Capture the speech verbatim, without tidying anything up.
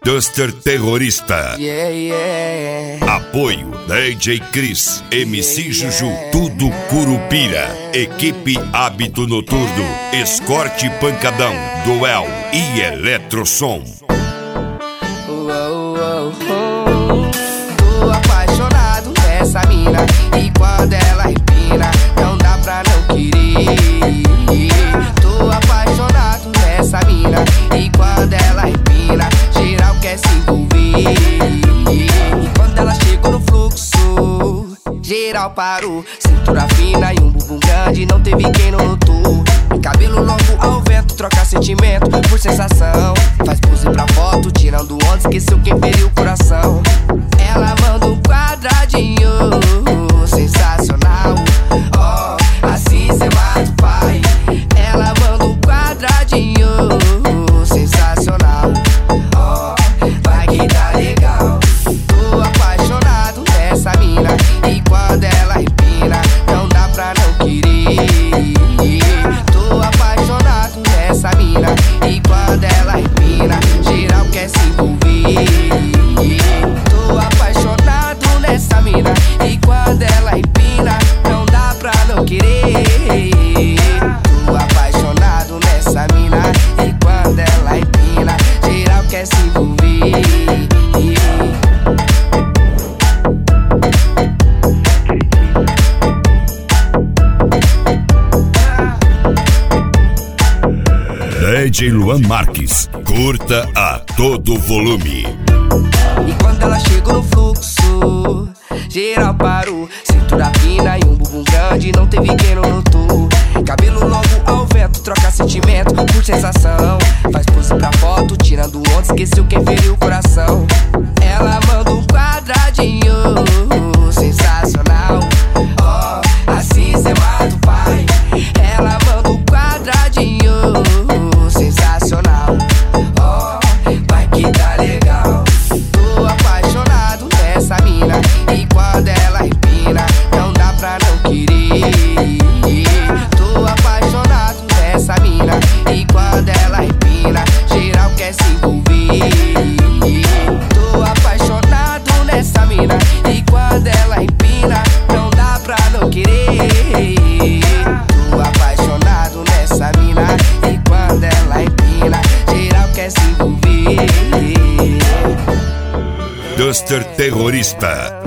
Duster Terrorista. Yeah, yeah. Apoio D J Chris, M C Juju, Tudo Curupira. Equipe Hábito Noturno, Escorte Pancadão, Duel e Eletrosom. Uou, uou, uou. Tô apaixonado nessa mina, e quando ela empina, não dá pra não querer. Tô apaixonado nessa mina, e quando ela empina, geral quer se envolver. E quando ela chegou no fluxo, geral parou. Cintura fina e um bumbum grande, não teve quem não notou. Cabelo longo ao vento, troca sentimento por sensação. Faz pose pra foto, tirando onda, esqueceu quem feriu o coração. Ela manda um quadradinho, sensacional. Oh, assim cê mata o pai. Ela manda um quadradinho, sensacional. Oh, vai que tá legal. Tô apaixonado nessa mina, e quando ela empina, não dá pra não querer. Tô apaixonado nessa mina, e quando ela empina, geral quer se envolver. Tô apaixonado nessa mina, e quando ela empina, não dá pra não querer. Tô apaixonado nessa mina, e quando ela empina, geral quer se envolver. D J Luan Marques, curta a todo volume. E quando ela chegou no fluxo, geral parou. Cintura fina e um bumbum grande, não teve quem não notou. Cabelo longo ao vento, troca sentimento por sensação. Faz pose pra foto, tirando onda, esqueceu quem feriu o coração. Ela manda um quadradinho, sensacional. Oh, assim cê mata o pai. Ela manda um quadradinho, sensacional. Oh, vai que tá legal. Tô apaixonado nessa mina, e quando ela empina, não dá pra não querer. Tô apaixonado nessa mina, e quando ela empina, geral quer se envolver. Tô apaixonado nessa mina, e quando ela empina, não dá pra não querer. Tô apaixonado nessa mina, e quando ela empina, geral quer se envolver. Duster Terrorista.